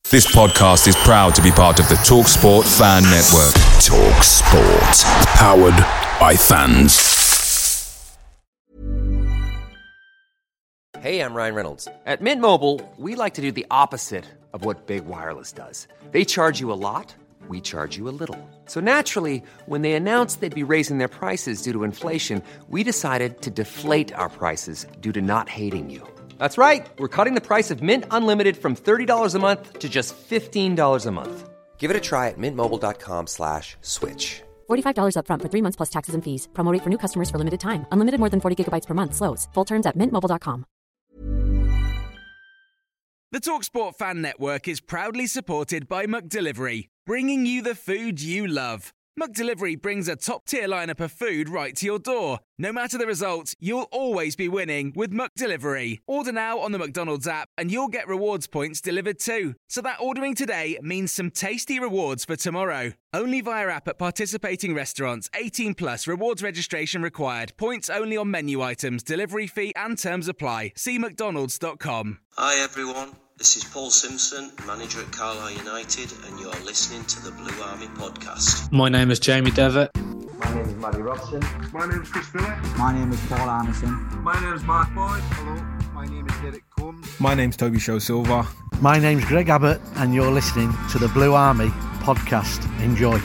This podcast is proud to be part of the TalkSport Fan Network. TalkSport. Powered by fans. Hey, I'm Ryan Reynolds. At Mint Mobile, we like to do the opposite of what Big Wireless does. They charge you a lot, we charge you a little. So naturally, when they announced they'd be raising their prices due to inflation, we decided to deflate our prices due to not hating you. That's right. We're cutting the price of Mint Unlimited from $30 a month to just $15 a month. Give it a try at mintmobile.com/switch. $45 up front for 3 months plus taxes and fees. Promo rate for new customers for limited time. Unlimited more than 40 gigabytes per month. Slows full terms at mintmobile.com. The TalkSport Fan Network is proudly supported by McDelivery, bringing you the food you love. McDelivery brings a top-tier lineup of food right to your door. No matter the result, you'll always be winning with McDelivery. Order now on the McDonald's app and you'll get rewards points delivered too. So that ordering today means some tasty rewards for tomorrow. Only via app at participating restaurants. 18 plus. Rewards registration required. Points only on menu items. Delivery fee and terms apply. See mcdonalds.com. Hi everyone. This is Paul Simpson, manager at Carlisle United, and you're listening to the Blue Army Podcast. My name is Jamie Devitt. My name is Matty Robson. My name is Chris Phillip. My name is Paul Anderson. My name is Mark Boyd. Hello, my name is Derek Combs. My name is Toby Show Silva. My name's Greg Abbott, and you're listening to the Blue Army Podcast. Enjoy.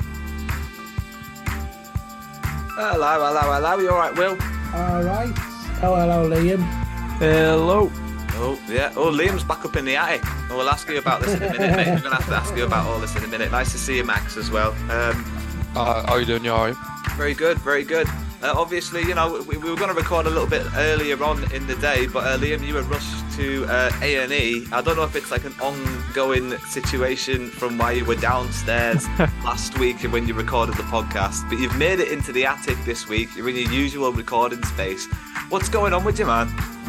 Hello. You alright, Will? Alright. Oh, hello, Liam. Hello. Oh, yeah. Oh, Liam's back up in the attic. Oh, we'll ask you about this in a minute, mate. We're going to have to ask you about all this in a minute. Nice to see you, Max, as well. How are you doing? You alright? Very good, very good. Obviously, you know, we were going to record a little bit earlier on in the day, but Liam, you were rushed to A&E. I don't know if it's like an ongoing situation from why you were downstairs last week when you recorded the podcast, but you've made it into the attic this week. You're in your usual recording space. What's going on with you, man?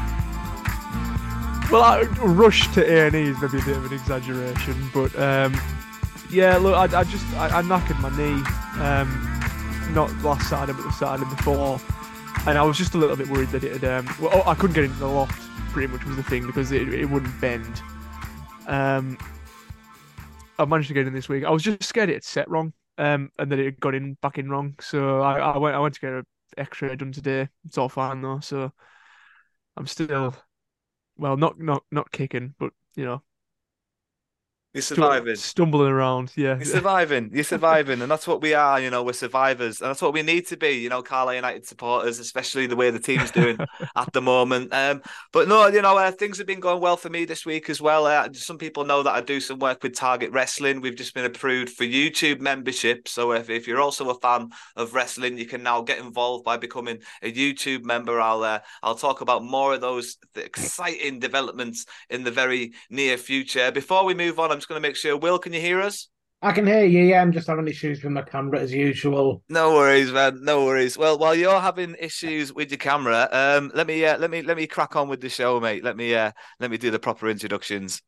Well, I rushed to A&E is maybe a bit of an exaggeration, but yeah, look, I knackered my knee, not last Saturday, but the Saturday before, and I was just a little bit worried that it had, I couldn't get into the loft, pretty much was the thing, because it wouldn't bend. I managed to get in this week. I was just scared it had set wrong, and that it had gone back in wrong, so I went to get an X-ray done today. It's all fine though, so I'm still... Well, not kicking, but, you know. You're surviving. Stumbling around, yeah. You're surviving, and that's what we are, you know, we're survivors, and that's what we need to be, you know, Carlisle United supporters, especially the way the team's doing at the moment. But no, you know, things have been going well for me this week as well. Some people know that I do some work with Target Wrestling. We've just been approved for YouTube membership, so if you're also a fan of wrestling, you can now get involved by becoming a YouTube member. I'll talk about more of those exciting developments in the very near future. Before we move on, I'm just going to make sure. Will, can you hear us? I can hear you, yeah. I'm just having issues with my camera as usual. No worries, man. No worries. Well, while you're having issues with your camera, let me crack on with the show, mate. Let me do the proper introductions.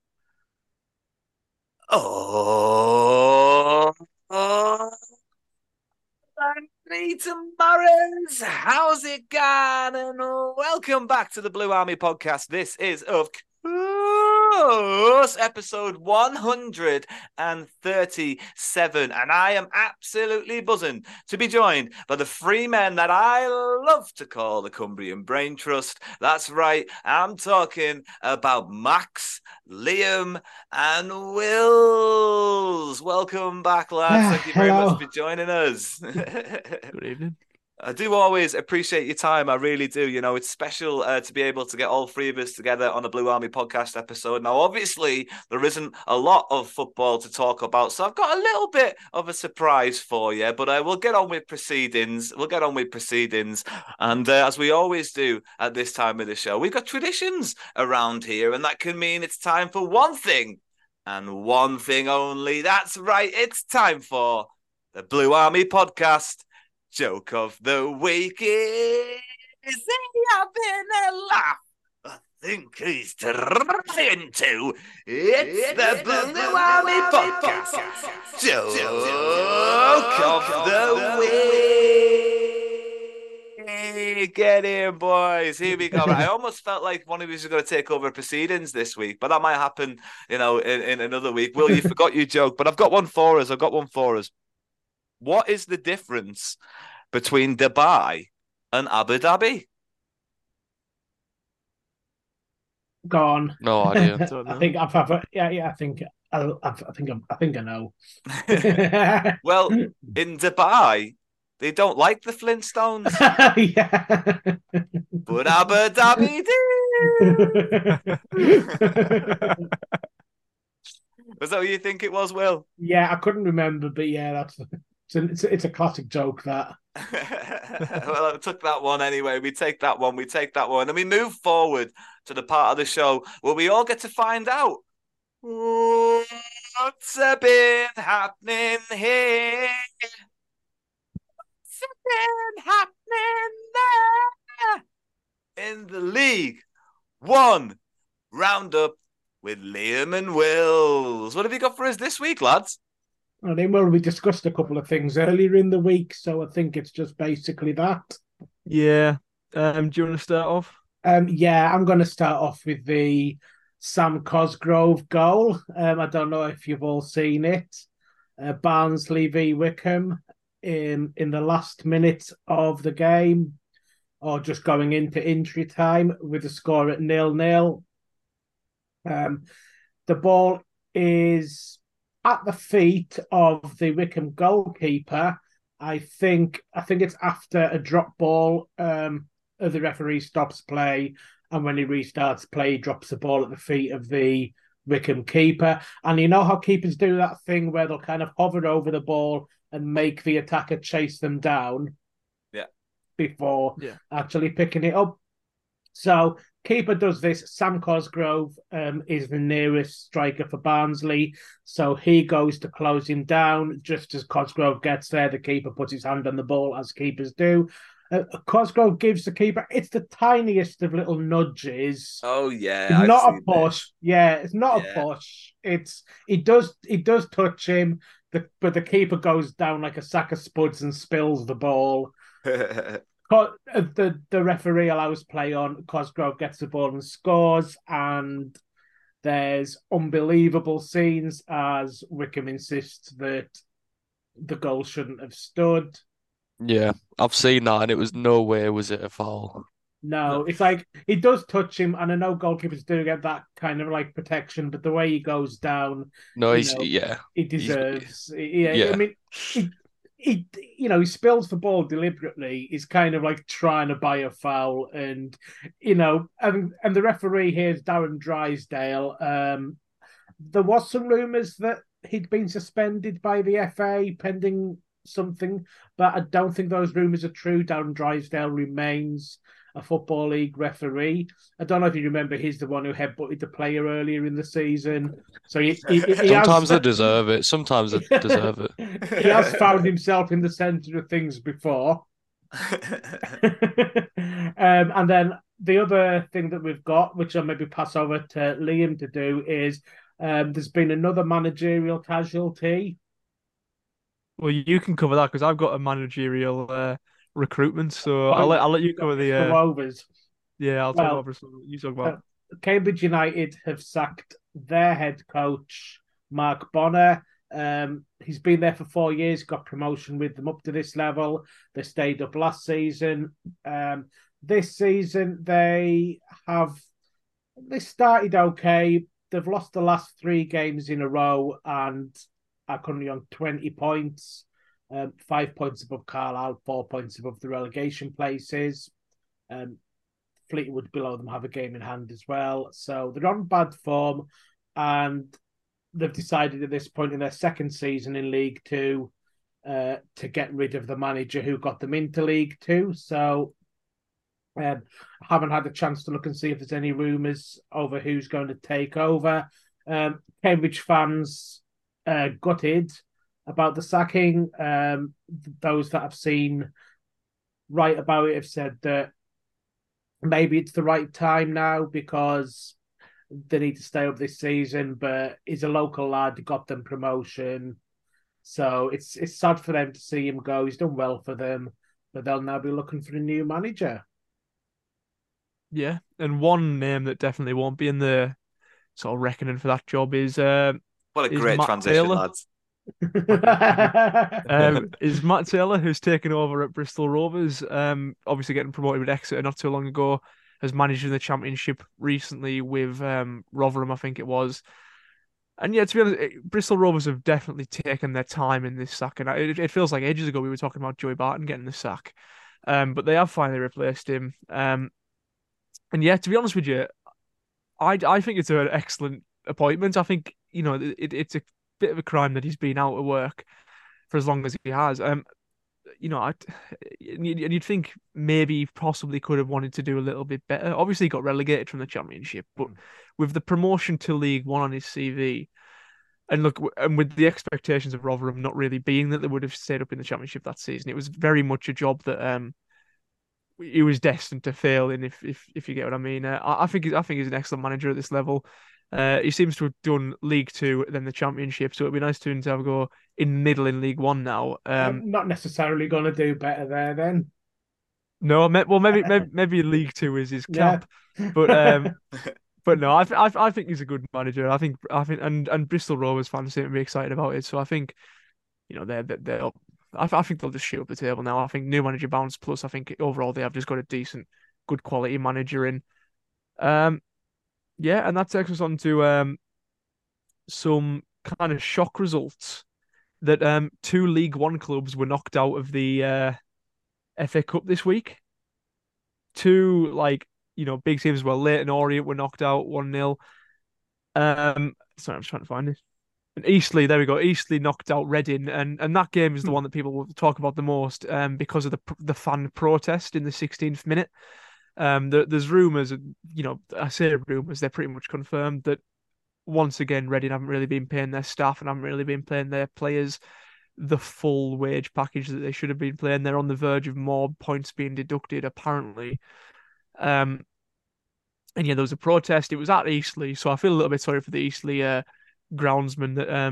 Nathan Barons, how's it going? And welcome back to the Blue Army Podcast. This is, of course, episode 137, and I am absolutely buzzing to be joined by the three men that I love to call the Cumbrian Brain Trust. That's right, I'm talking about Max, Liam, and Wills. Welcome back, lads. Thank you very much for joining us. Good evening. I do always appreciate your time. I really do. You know, it's special to be able to get all three of us together on a Blue Army podcast episode. Now, obviously, there isn't a lot of football to talk about, so I've got a little bit of a surprise for you, but we'll get on with proceedings. And as we always do at this time of the show, we've got traditions around here, and that can mean it's time for one thing and one thing only. That's right. It's time for the Blue Army podcast. Joke of the week is having a laugh. I think he's trying to. It's the Blue Army Podcast. Joke of the week. Get in, boys. Here we go. I almost felt like one of us was going to take over proceedings this week, but that might happen, in another week. Will, you forgot your joke, but I've got one for us. What is the difference between Dubai and Abu Dhabi? Go on. No idea. I think I know. Well, in Dubai, they don't like the Flintstones. Yeah. But Abu Dhabi do. Was that what you think it was, Will? Yeah, I couldn't remember, but yeah, it's a classic joke, that. Well, I took that one anyway. We take that one. And we move forward to the part of the show where we all get to find out what's been happening here. What's been happening there in the League One roundup with Liam and Wills. What have you got for us this week, lads? I think, well, we discussed a couple of things earlier in the week, so I think it's just basically that. Yeah. Do you want to start off? Yeah, I'm going to start off with the Sam Cosgrove goal. I don't know if you've all seen it. Barnsley v Wickham in the last minute of the game, or just going into injury time with the score at 0-0. The ball is at the feet of the Wickham goalkeeper. I think it's after a drop ball. The referee stops play, and when he restarts play, he drops the ball at the feet of the Wickham keeper. And you know how keepers do that thing where they'll kind of hover over the ball and make the attacker chase them down before actually picking it up. So keeper does this. Sam Cosgrove is the nearest striker for Barnsley, so he goes to close him down. Just as Cosgrove gets there, the keeper puts his hand on the ball, as keepers do. Cosgrove gives the keeper, it's the tiniest of little nudges. Oh yeah, it's not a push. This. Yeah, it's not a push. It does touch him, but the keeper goes down like a sack of spuds and spills the ball. The referee allows play on. Cosgrove gets the ball and scores, and there's unbelievable scenes as Wickham insists that the goal shouldn't have stood. Yeah, I've seen that, and it was no way was it a foul. No, it's like it does touch him, and I know goalkeepers do get that kind of like protection, but the way he goes down, no, he deserves. I mean, he spills the ball deliberately. He's kind of like trying to buy a foul, and and the referee here is Darren Drysdale. There was some rumours that he'd been suspended by the FA pending something, but I don't think those rumours are true. Darren Drysdale remains a Football League referee. I don't know if you remember, he's the one who headbutted the player earlier in the season. So sometimes they deserve it. Sometimes they deserve it. He has found himself in the centre of things before. And then the other thing that we've got, which I'll maybe pass over to Liam to do, is there's been another managerial casualty. Well, you can cover that because I've got a managerial recruitment, so I'll let you cover the overs. Yeah, I'll talk over. So you talk about. Cambridge United have sacked their head coach, Mark Bonner. He's been there for 4 years, got promotion with them up to this level. They stayed up last season. This season they started okay. They've lost the last 3 games in a row and are currently on 20 points, 5 points above Carlisle, 4 points above the relegation places. Fleetwood below them have a game in hand as well. So they're on bad form, and they've decided at this point in their second season in League Two to get rid of the manager who got them into League Two. So I haven't had a chance to look and see if there's any rumours over who's going to take over. Cambridge fans gutted about the sacking. Those that have seen write about it have said that maybe it's the right time now because they need to stay up this season, but he's a local lad, got them promotion. So it's sad for them to see him go. He's done well for them, but they'll now be looking for a new manager. Yeah, and one name that definitely won't be in the sort of reckoning for that job is what a great Matt transition, Taylor. lads. Is Matt Taylor, who's taken over at Bristol Rovers, obviously getting promoted with Exeter not too long ago, has managed in the Championship recently with Rotherham, I think it was. And yeah, to be honest, Bristol Rovers have definitely taken their time in this sack, and it feels like ages ago we were talking about Joey Barton getting the sack, but they have finally replaced him. And yeah, to be honest with you, I think it's an excellent appointment. I think, you know, it's a bit of a crime that he's been out of work for as long as he has. You know, you'd think maybe possibly could have wanted to do a little bit better. Obviously, he got relegated from the Championship, but with the promotion to League One on his CV, and look, and with the expectations of Rotherham not really being that they would have stayed up in the Championship that season, it was very much a job that he was destined to fail in. If you get what I mean, I think he's an excellent manager at this level. He seems to have done League Two, then the Championship, so it'd be nice to him to have a go in middle in League One now. Not necessarily going to do better there then. No, well, maybe League Two is his cap, yeah. But no, I think he's a good manager. I think, and Bristol Rovers fans seem to be excited about it. So I think, you know, they're I think they'll just shoot up the table now. I think new manager bounce, plus I think overall they have just got a decent, good quality manager in. Yeah, and that takes us on to some kind of shock results that 2 League One clubs were knocked out of the FA Cup this week. 2, like, you know, big teams as well. Leyton Orient were knocked out 1-0. Sorry, I'm just trying to find it. And Eastleigh, there we go. Eastleigh knocked out Reading, and that game is the one that people will talk about the most because of the fan protest in the 16th minute. There's rumours, you know, I say rumours, they're pretty much confirmed that once again Reading haven't really been paying their staff and haven't really been paying their players the full wage package that they should have been playing. They're on the verge of more points being deducted, apparently. And yeah, there was a protest. It was at Eastleigh, so I feel a little bit sorry for the Eastleigh groundsman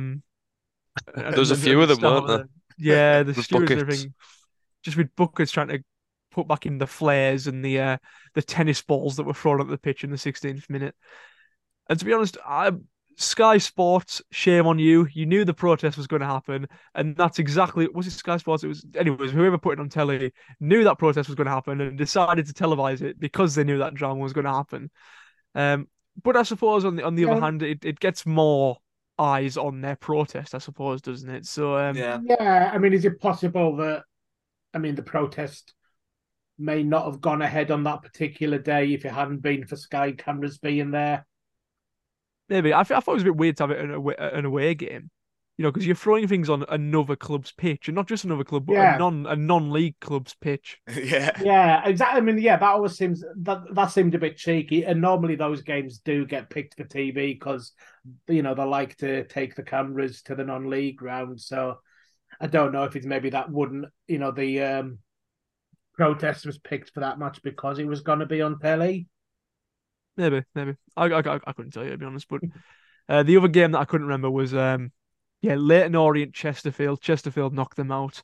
that there's a few of them, weren't there? Yeah, the stewards and everything, just with buckets trying to put back in the flares and the tennis balls that were thrown at the pitch in the 16th minute. And to be honest, Sky Sports, shame on you. You knew the protest was going to happen, and that's exactly, was it Sky Sports? It was, anyways, whoever put it on telly knew that protest was going to happen and decided to televise it because they knew that drama was going to happen. But I suppose on the other hand, it gets more eyes on their protest, I suppose, doesn't it? So yeah. I mean, is it possible that, I mean, the protest may not have gone ahead on that particular day if it hadn't been for Sky cameras being there? Maybe. I thought it was a bit weird to have it an away game, you know, because you're throwing things on another club's pitch, and not just another club, but a non-league club's pitch. Yeah, exactly. I mean, yeah, that always seems that seemed a bit cheeky. And normally those games do get picked for TV because, you know, they like to take the cameras to the non-league ground. So I don't know if it's maybe that wouldn't, you know, the protest was picked for that match because it was going to be on telly. Maybe. I couldn't tell you, to be honest. But the other game that I couldn't remember was Leyton Orient Chesterfield. Chesterfield knocked them out.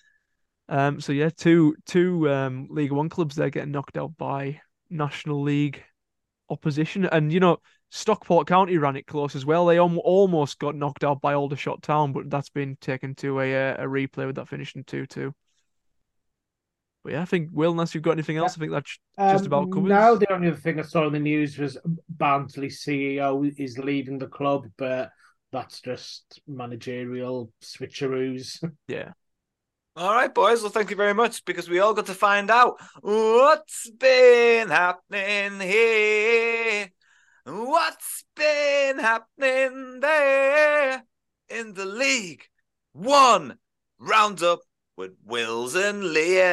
So yeah, two League One clubs there getting knocked out by National League opposition. And you know, Stockport County ran it close as well. They almost got knocked out by Aldershot Town, but that's been taken to a replay with that finishing 2-2. But yeah, I think, Will, unless you've got anything else, I think that's just about covers. No, the only other thing I saw in the news was Barnsley CEO is leaving the club, but that's just managerial switcheroos. Yeah. All right, boys. Well, thank you very much, because we all got to find out what's been happening here. What's been happening there in the League One roundup with Wills and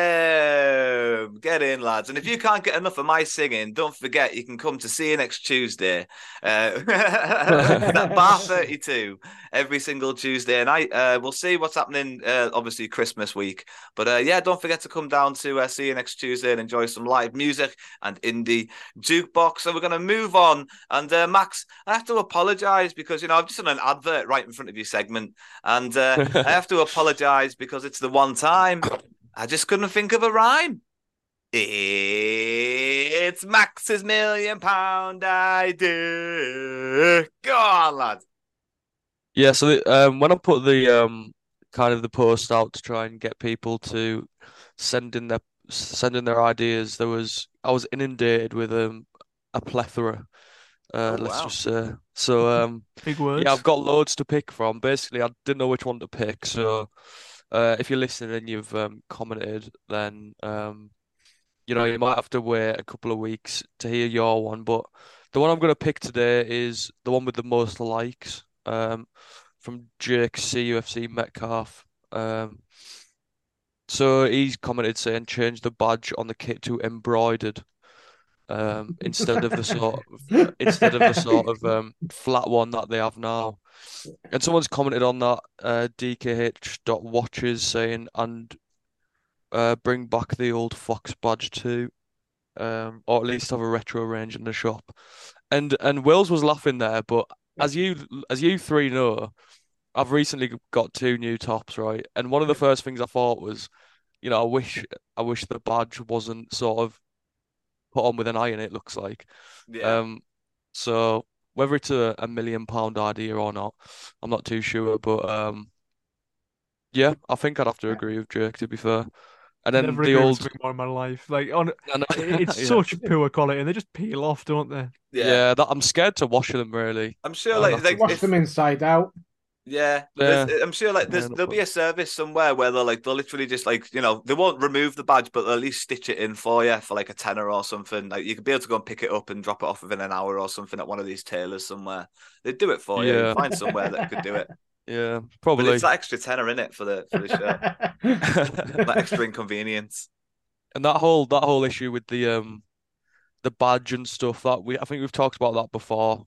Liam. Get in, lads. And if you can't get enough of my singing, don't forget you can come to See You Next Tuesday. That Bar 32 every single Tuesday. And we'll see what's happening, obviously, Christmas week. But don't forget to come down to See You Next Tuesday and enjoy some live music and indie jukebox. So we're going to move on. And Max, I have to apologise because, you know, I've just done an advert right in front of your segment. And I have to apologise because it's the one time I just couldn't think of a rhyme. It's Max's £1 million idea. Go on, lad. Yeah, so when I put the kind of the post out to try and get people to send in their ideas, I was inundated with a plethora. Let's just say. So big words. Yeah, I've got loads to pick from. Basically, I didn't know which one to pick. So if you're listening and you've commented, then you might have to wait a couple of weeks to hear your one. But the one I'm going to pick today is the one with the most likes. From Jake CUFC Metcalf. So he's commented saying change the badge on the kit to embroidered. Instead of the sort of flat one that they have now. And someone's commented on that DKH.watches saying and bring back the old Fox badge too. Or at least have a retro range in the shop. And Wills was laughing there, but as you three know, I've recently got 2 new tops, right? And one of the first things I thought was, I wish the badge wasn't sort of put on with an iron, it looks like. Yeah. So whether it's a £1 million idea or not, I'm not too sure. But yeah, I think I'd have to agree with Jake, to be fair. And then never the old more in my life. Like it's Yeah. such poor quality, and they just peel off, don't they? Yeah, I'm scared to wash them really. I'm sure wash them inside out. Yeah, I'm sure there'll be a service somewhere where they'll literally just they won't remove the badge, but they'll at least stitch it in for you for like a tenner or something. Like you could be able to go and pick it up and drop it off within an hour or something at one of these tailors somewhere. They'd do it for you. Yeah. Find somewhere that could do it. Yeah, probably. But it's that extra tenner in it for the shirt. That extra inconvenience. And that whole issue with the badge and stuff I think we've talked about that before.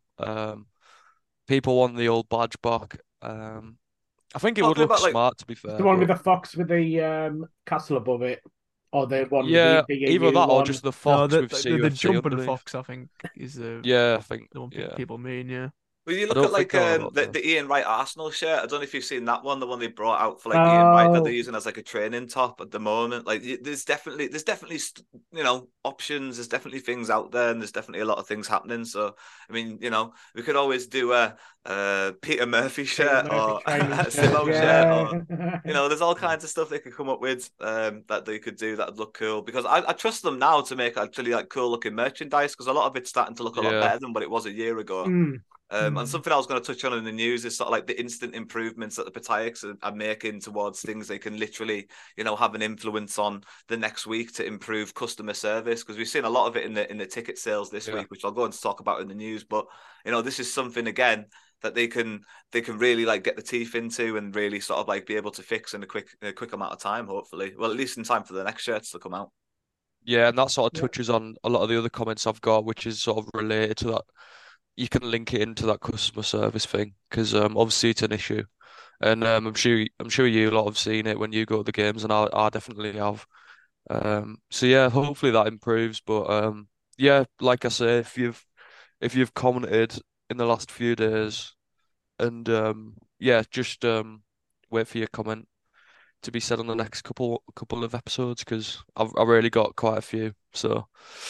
People want the old badge back. I think it would look smart, to be fair. The one with the fox with the castle above it, or the one. Yeah, with the either that or one. just the fox with the CUFC jumping underneath. fox. I think is the I think the one yeah. people mean. Yeah. Well, you look at the Ian Wright Arsenal shirt. I don't know if you've seen that one, the one they brought out for Ian Wright that they're using as like a training top at the moment. Like, there's definitely options. There's definitely things out there, and there's definitely a lot of things happening. So, I mean, we could always do a Peter Murphy shirt or a Simo shirt, or there's all kinds of stuff they could come up with that they could do that'd look cool. Because I trust them now to make actually like cool looking merchandise, because a lot of it's starting to look a lot better than what it was a year ago. And something I was going to touch on in the news is sort of like the instant improvements that the Pataics are making towards things they can literally, have an influence on the next week to improve customer service. Because we've seen a lot of it in the ticket sales this week, which I'll go on to talk about in the news. But this is something again that they can really like get the teeth into and really sort of like be able to fix in a quick amount of time. Hopefully, well, at least in time for the next shirts to come out. Yeah, and that sort of touches on a lot of the other comments I've got, which is sort of related to that. You can link it into that customer service thing, because obviously it's an issue, and I'm sure you lot have seen it when you go to the games, and I definitely have. So yeah, hopefully that improves. But yeah, like I say, if you've commented in the last few days, and yeah, just wait for your comment to be said on the next couple of episodes, because I've really got quite a few. So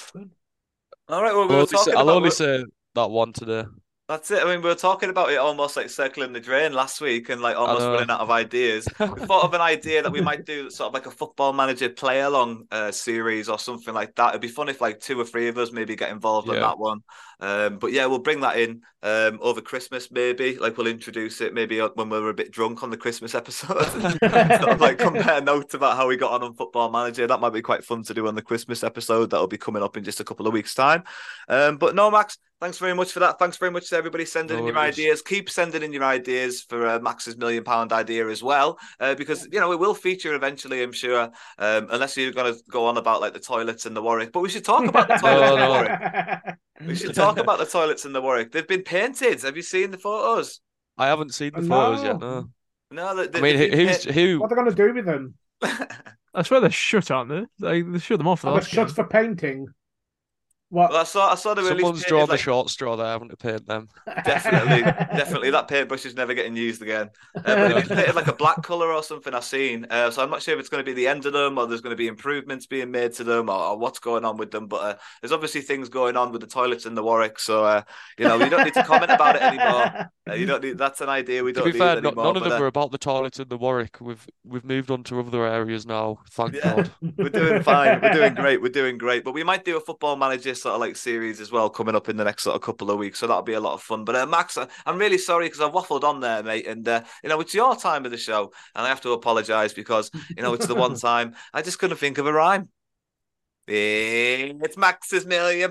all right, well, I'll only say that one today. That's it. I mean, we were talking about it almost like circling the drain last week and like almost running out of ideas. We thought of an idea that we might do sort of like a Football Manager play along series or something like that. It'd be fun if like 2 or 3 of us maybe get involved in that one. But yeah, we'll bring that in over Christmas maybe. Like we'll introduce it maybe when we're a bit drunk on the Christmas episode. Sort of like compare notes about how we got on Football Manager. That might be quite fun to do on the Christmas episode. That'll be coming up in just a couple of weeks' time. But no, Max, thanks very much for that. Thanks very much to everybody sending in your ideas. Keep sending in your ideas for Max's £1 million idea as well, because it will feature eventually, I'm sure. Unless you're going to go on about like the toilets in the Warwick, but we should talk about the toilets in the Warwick. We should talk about the toilets in the Warwick. They've been painted. Have you seen the photos? I haven't seen the photos yet. No. No. I mean, who? What are they going to do with them? I swear they're shut, aren't they? They shut them off. They're shut for painting. What? Well, I saw the release. Someone's drawn the short straw there, haven't to paint them. Definitely. That paintbrush is never getting used again. But it is painted like a black colour or something I've seen. So I'm not sure if it's going to be the end of them or there's going to be improvements being made to them or what's going on with them. But there's obviously things going on with the toilets in the Warwick. So, you don't need to comment about it anymore. You don't need. That's an idea we don't need anymore. None of them were about the toilets in the Warwick. We've moved on to other areas now. Thank God. We're doing fine. We're doing great. But we might do a Football Manager sort of like series as well coming up in the next sort of couple of weeks. So that'll be a lot of fun. But Max, I'm really sorry because I've waffled on there, mate. And it's your time of the show, and I have to apologise because it's the one time I just couldn't think of a rhyme. It's Max's £1 million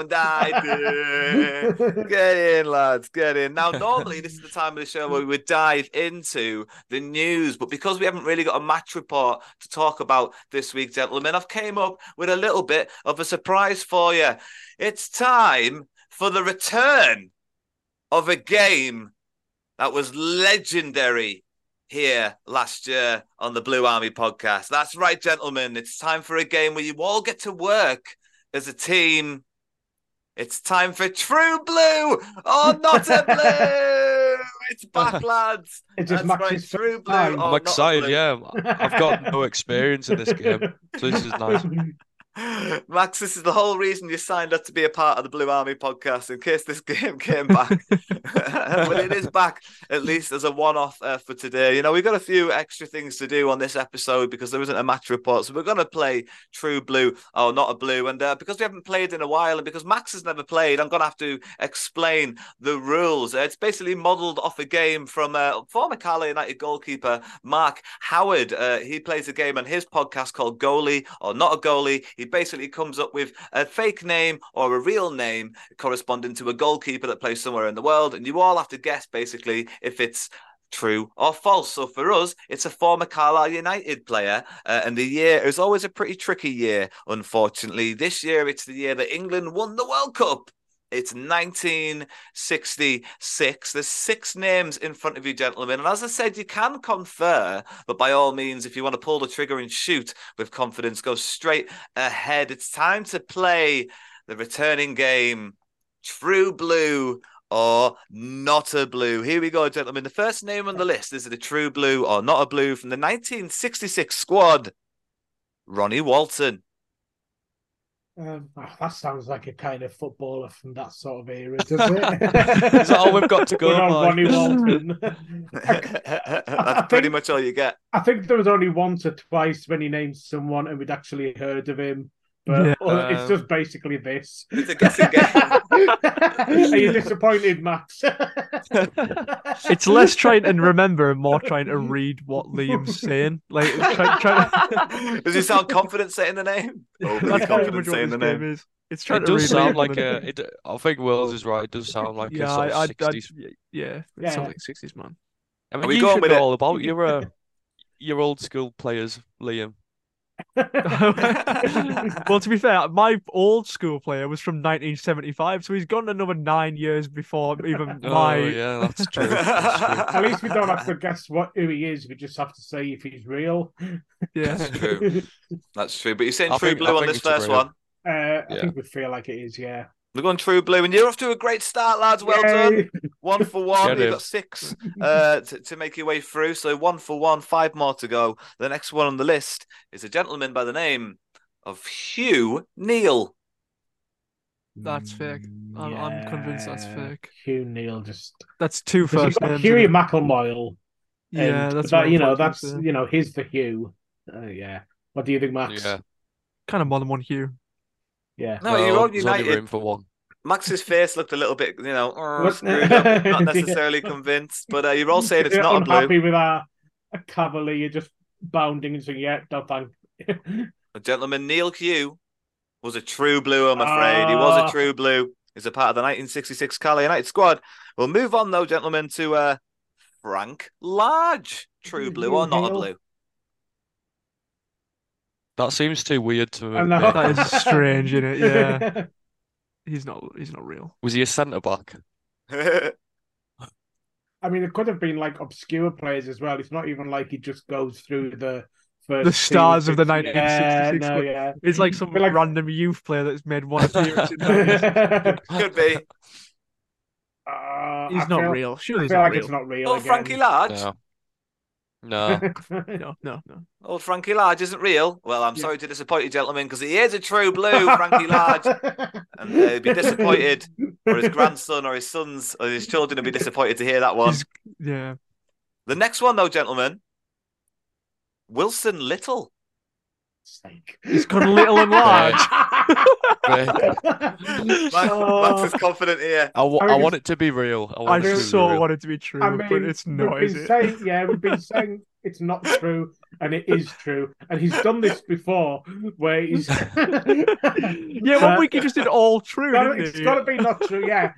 idea. Get in, lads, get in. Now, normally this is the time of the show where we would dive into the news, but because we haven't really got a match report to talk about this week, gentlemen, I've came up with a little bit of a surprise for you. It's time for the return of a game that was legendary here last year on the Blue Army podcast. That's right, gentlemen. It's time for a game where you all get to work as a team. It's time for True Blue or Not a Blue. It's back, lads. It's just That's right, True Blue. I'm excited, yeah. I've got no experience in this game, so this is nice. Max, this is the whole reason you signed up to be a part of the Blue Army podcast, in case this game came back. But it is back, at least as a one-off for today. We've got a few extra things to do on this episode because there isn't a match report. So we're going to play True Blue or Not a Blue. And because we haven't played in a while and because Max has never played, I'm going to have to explain the rules. It's basically modelled off a game from former Carlisle United goalkeeper Mark Howard. He plays a game on his podcast called Goalie or Not a Goalie. He basically comes up with a fake name or a real name corresponding to a goalkeeper that plays somewhere in the world, and you all have to guess basically if it's true or false. So for us, it's a former Carlisle United player, and the year is always a pretty tricky year, unfortunately. This year, it's the year that England won the World Cup. It's 1966. There's 6 names in front of you, gentlemen. And as I said, you can confer, but by all means, if you want to pull the trigger and shoot with confidence, go straight ahead. It's time to play the returning game, True Blue or Not a Blue. Here we go, gentlemen. The first name on the list is the True Blue or Not a Blue from the 1966 squad, Ronnie Walton. That sounds like a kind of footballer from that sort of era, does it? Is that all we've got to go by? Ronnie Walton. That's pretty much all you get. I think there was only once or twice when he named someone and we'd actually heard of him. But it's just basically this. It's a guessing game. Are you disappointed, Max? It's less trying to remember and more trying to read what Liam's saying. Like, Does he sound confident saying the name? That's confident saying the name. It's trying it to does read sound like a. I think Wills is right. It does sound like a sort of 60s. It sounds like 60s, man. I mean, you should know all about your old school players, Liam. Well, to be fair, my old school player was from 1975, so he's gone another 9 years before even my. Oh, yeah, that's true. At least we don't have to guess who he is. We just have to say if he's real. Yeah, that's true. That's true. But you're saying True Blue on this first one? I think we feel like it is. Yeah. We're going True Blue, and you're off to a great start, lads. Well done. 1 for 1. You've got 6 to make your way through. So 1 for 1, 5 more to go. The next one on the list is a gentleman by the name of Hugh Neal. That's fake. I'm convinced that's fake. Hugh Neal that's 2 first names. Hughie McElmoyle. Yeah, that's that, he's the Hugh. Yeah. What do you think, Max? Yeah. Kind of more than one Hugh. Yeah. No, you're all United. Only room for one. Max's face looked a little bit, screwed up. Not necessarily convinced, but you're all saying it's not a blue. Unhappy with our Cavalier just bounding and saying, yeah, no thank you. Gentleman, Neil Hugh was a true blue, I'm afraid. He was a true blue. He's a part of the 1966 Carlisle United squad. We'll move on, though, gentlemen, to Frank Large. True blue or not a blue? That seems too weird to me. That is strange, isn't it? Yeah. He's not real. Was he a centre back? I mean, it could have been like obscure players as well. It's not even like he just goes through the the stars of the Yeah, 1966 no, squad. yeah. It's like some Like- random youth player that's made one appearance in 1966. Could be. He's not real. Surely I he's feel not like real. it's not real Oh, again. Frankie Large. No. No. No. Old Frankie Large isn't real. Well, I'm sorry to disappoint you, gentlemen, because he is a true blue, Frankie Large. And he'd be disappointed, or his grandson, or his sons, or his children would be disappointed to hear that one. Yeah. The next one, though, gentlemen, Wilson Little. He's gone little and large. Max is confident here. I want it to be real. I so want it to be true, I mean, but it's not, we've is been it? saying, yeah, we've been saying it's not true, and it is true. And he's done this before, where he's Yeah, one week he just did all true, didn't It's he? got to be not true, yeah.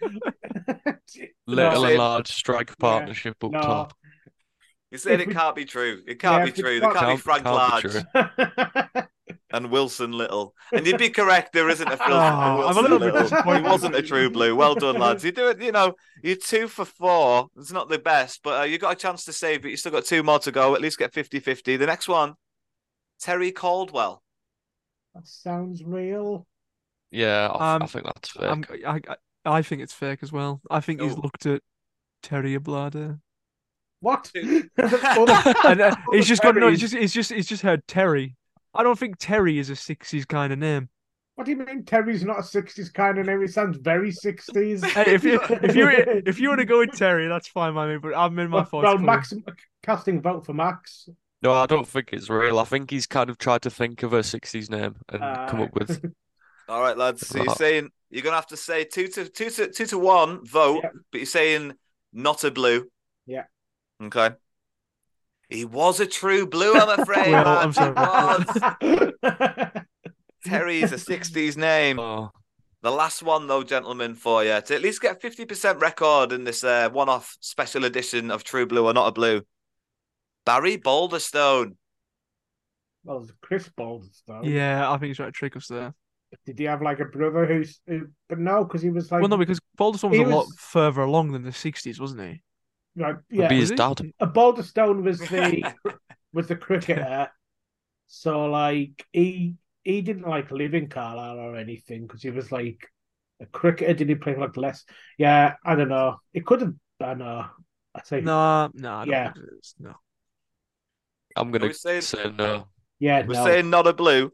Little No. and large strike partnership up No. top. You said it can't be true. It can't be true. There can't be Frank can't be Large and Wilson Little. And you'd be correct. There isn't a Wilson, I'm a Wilson little bit Little. disappointed. He wasn't a true blue. Well done, lads. You do it. You're 2 for 4. It's not the best, but you got a chance to save it. You still got 2 more to go. At least get 50-50. The next one, Terry Caldwell. That sounds real. Yeah, I think that's fake. I think it's fake as well. I think he's looked at Terry Ablada. What? And he's just got no. Terry. He's just heard Terry. I don't think Terry is a 60s kind of name. What do you mean Terry's not a 60s kind of name? It sounds very 60s. Hey, if you want to go with Terry, that's fine by me. But I'm in my thoughts. Well, Max, casting vote for Max. No, I don't think it's real. I think he's kind of tried to think of a 60s name and come up with. All right, lads. So you're saying you're gonna have to say 2 to 1 vote, but you're saying not a blue. Yeah. Okay. He was a true blue, I'm afraid. Well, man. I'm sorry. He was. Terry's a 60s name. Oh. The last one, though, gentlemen, for you to at least get 50% record in this one-off special edition of True Blue or Not a Blue. Barry Balderstone. Well, Chris Balderstone. Yeah, I think he's trying to trick us there. Did he have like a brother who? But no, because he was like. Well, no, because Balderstone was he a lot further along than the 60s, wasn't he? Like, yeah, Be his dad. Balderstone was the cricketer. So like he didn't like live in Carlisle or anything because he was like a cricketer. Did he play like less? Yeah, I don't know. It could have. I know. I say No, I don't Yeah. think it is. No. I'm gonna Are we saying- say no. yeah. We're No. saying not a blue.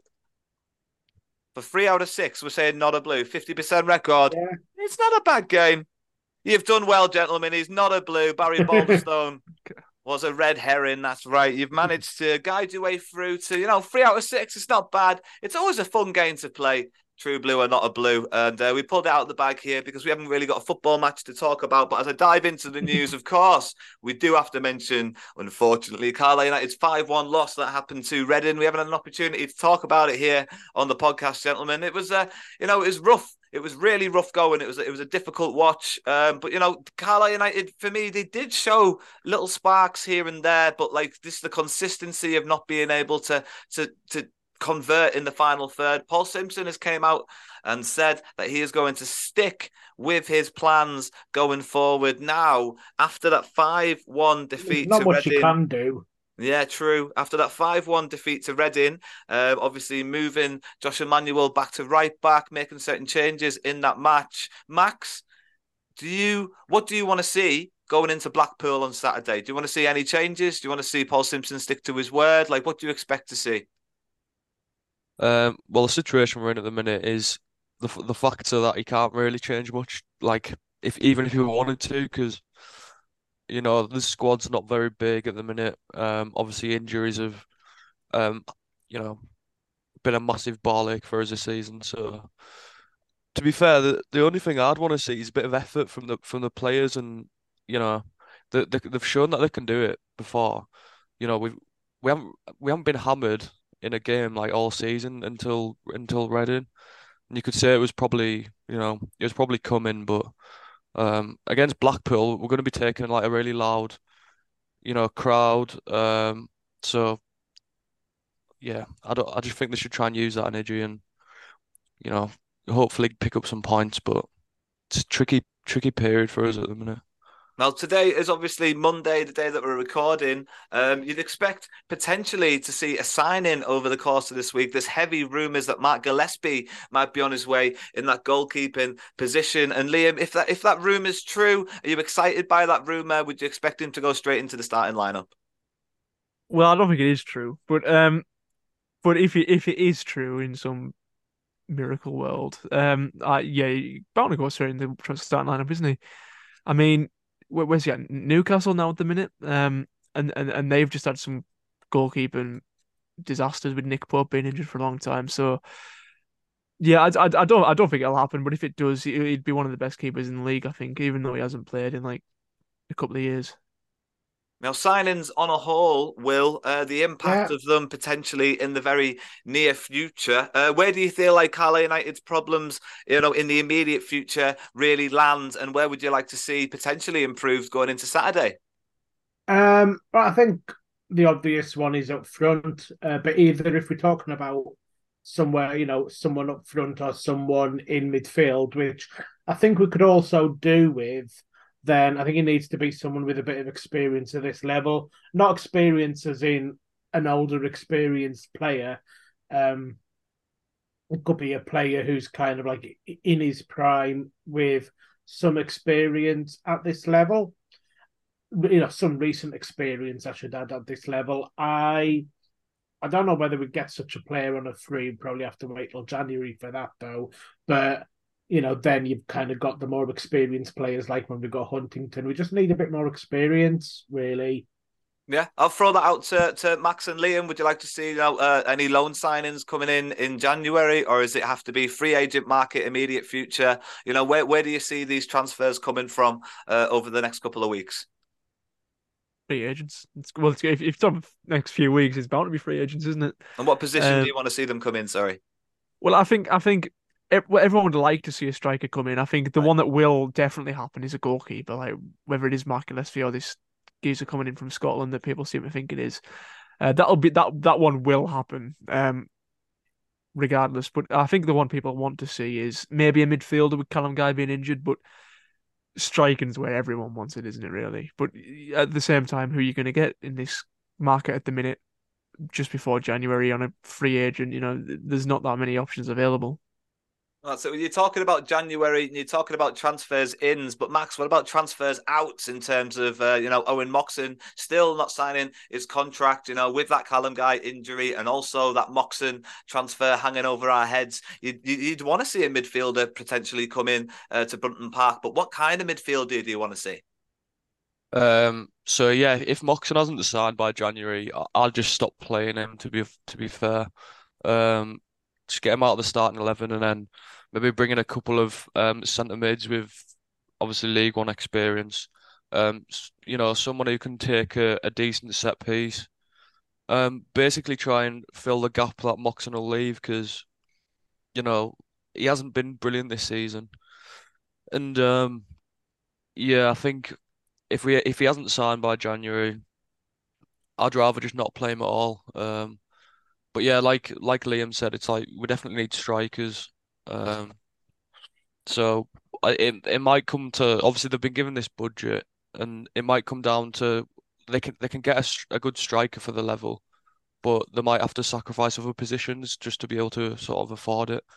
For 3 out of 6, we're saying not a blue. 50% record. Yeah. It's not a bad game. You've done well, gentlemen. He's not a blue. Barry Balderstone was a red herring. That's right. You've managed to guide your way through to, 3 out of 6. It's not bad. It's always a fun game to play. True blue or not a blue. And we pulled it out of the bag here because we haven't really got a football match to talk about. But as I dive into the news, of course, we do have to mention, unfortunately, Carlisle United's 5-1 loss that happened to Reading. We haven't had an opportunity to talk about it here on the podcast, gentlemen. It was, it was rough. It was really rough going. It was a difficult watch. But, Carlisle United, for me, they did show little sparks here and there. But, this the consistency of not being able to convert in the final third. Paul Simpson has came out and said that he is going to stick with his plans going forward now after that 5-1 defeat Not to much Reading. you can do. Yeah, true. After that 5-1 defeat to Reading, obviously moving Josh Emmanuel back to right back, making certain changes in that match. Max, what do you want to see going into Blackpool on Saturday? Do you want to see any changes? Do you want to see Paul Simpson stick to his word? What do you expect to see? Well, the situation we're in at the minute is the factor that he can't really change much. Even if he wanted to, because the squad's not very big at the minute. Obviously injuries have, been a massive ball ache for us this season. So, to be fair, the only thing I'd want to see is a bit of effort from the players, and they've shown that they can do it before. We haven't been hammered in a game all season until Reading, and you could say it was probably coming, but against Blackpool we're going to be taking a really loud crowd, so yeah, I just think they should try and use that energy and hopefully pick up some points, but it's a tricky period for us at the minute. Now, today is obviously Monday, the day that we're recording. You'd expect potentially to see a sign-in over the course of this week. There's heavy rumours that Mark Gillespie might be on his way in that goalkeeping position. And Liam, if that rumour is true, are you excited by that rumour? Would you expect him to go straight into the starting lineup? Well, I don't think it is true, but if it is true in some miracle world, he's bound to go straight in the starting lineup, isn't he? I mean, where's he at? Newcastle now at the minute, and they've just had some goalkeeping disasters with Nick Pope being injured for a long time. So yeah, I don't think it'll happen. But if it does, he'd be one of the best keepers in the league, I think, even though he hasn't played in like a couple of years. Now, signings on a whole, Will, the impact of them potentially in the very near future. Where do you feel like Carlisle United's problems, in the immediate future really land, and where would you like to see potentially improved going into Saturday? Well, I think the obvious one is up front, but either if we're talking about somewhere, someone up front or someone in midfield, which I think we could also do with, then I think it needs to be someone with a bit of experience at this level. Not experience as in an older, experienced player. It could be a player who's kind of like in his prime with some experience at this level. Some recent experience, I should add, at this level. I don't know whether we get such a player on a free. We'll probably have to wait till January for that, though. But then you've kind of got the more experienced players, like when we got Huntington. We just need a bit more experience, really. Yeah, I'll throw that out to Max and Liam. Would you like to see any loan signings coming in January, or does it have to be free agent market, immediate future? Where do you see these transfers coming from over the next couple of weeks? Free agents. If it's on the next few weeks, it's bound to be free agents, isn't it? And what position do you want to see them come in? Sorry. Well, I think everyone would like to see a striker come in. I think the one that will definitely happen is a goalkeeper, like whether it is Mark Gillespie or this geezer coming in from Scotland that people seem to think it is. That one will happen, regardless. But I think the one people want to see is maybe a midfielder with Callum Guy being injured, but striking's where everyone wants it, isn't it, really? But at the same time, who are you going to get in this market at the minute, just before January on a free agent? There's not that many options available. So you're talking about January and you're talking about transfers ins, but Max, what about transfers outs in terms of, Owen Moxon still not signing his contract, with that Callum Guy injury and also that Moxon transfer hanging over our heads. You'd want to see a midfielder potentially come in to Brunton Park, but what kind of midfielder do you want to see? So yeah, if Moxon hasn't signed by January, I'll just stop playing him, to be fair. Just get him out of the starting 11 and then maybe bring in a couple of centre mids with obviously League One experience. Someone who can take a decent set piece. Basically try and fill the gap that Moxon will leave because, he hasn't been brilliant this season. And I think if he hasn't signed by January, I'd rather just not play him at all. But yeah, like Liam said, it's like we definitely need strikers. So it might come to, obviously they've been given this budget, and it might come down to they can get a good striker for the level, but they might have to sacrifice other positions just to be able to sort of afford it.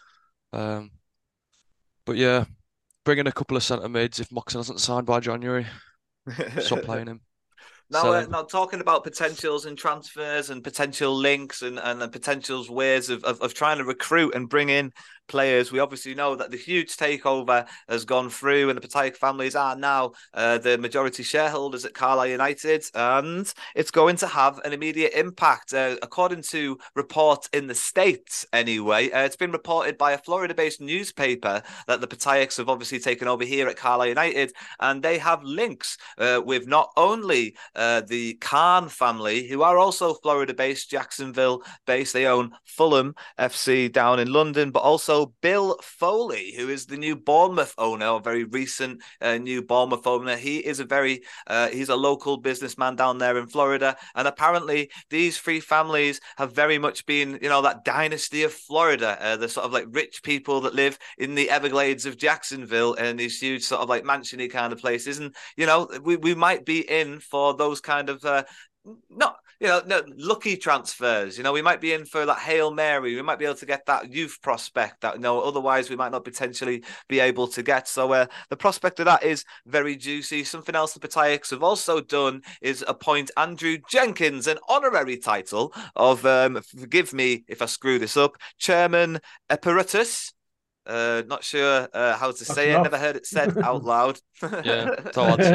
But yeah, bring in a couple of centre mids if Moxon hasn't signed by January. Stop playing him. Now talking about potentials and transfers and potential links and the potentials ways of trying to recruit and bring in players, we obviously know that the huge takeover has gone through and the Pataik families are now the majority shareholders at Carlisle United, and it's going to have an immediate impact. According to reports in the States anyway, it's been reported by a Florida-based newspaper that the Pataiks have obviously taken over here at Carlisle United, and they have links with not only the Khan family, who are also Florida-based, Jacksonville-based. They own Fulham FC down in London, but also Bill Foley, who is the new Bournemouth owner, or very recent new Bournemouth owner. He is he's a local businessman down there in Florida, and apparently these three families have very much been, that dynasty of Florida, the sort of like rich people that live in the Everglades of Jacksonville and these huge sort of like mansion-y kind of places. And, we might be in for those kind of no, lucky transfers. We might be in for that Hail Mary. We might be able to get that youth prospect that, otherwise we might not potentially be able to get. So the prospect of that is very juicy. Something else the Patayaks have also done is appoint Andrew Jenkins an honorary title of, forgive me if I screw this up, Chairman Emeritus. Not sure how to say it. Never heard it said out loud. Yeah, it's hard to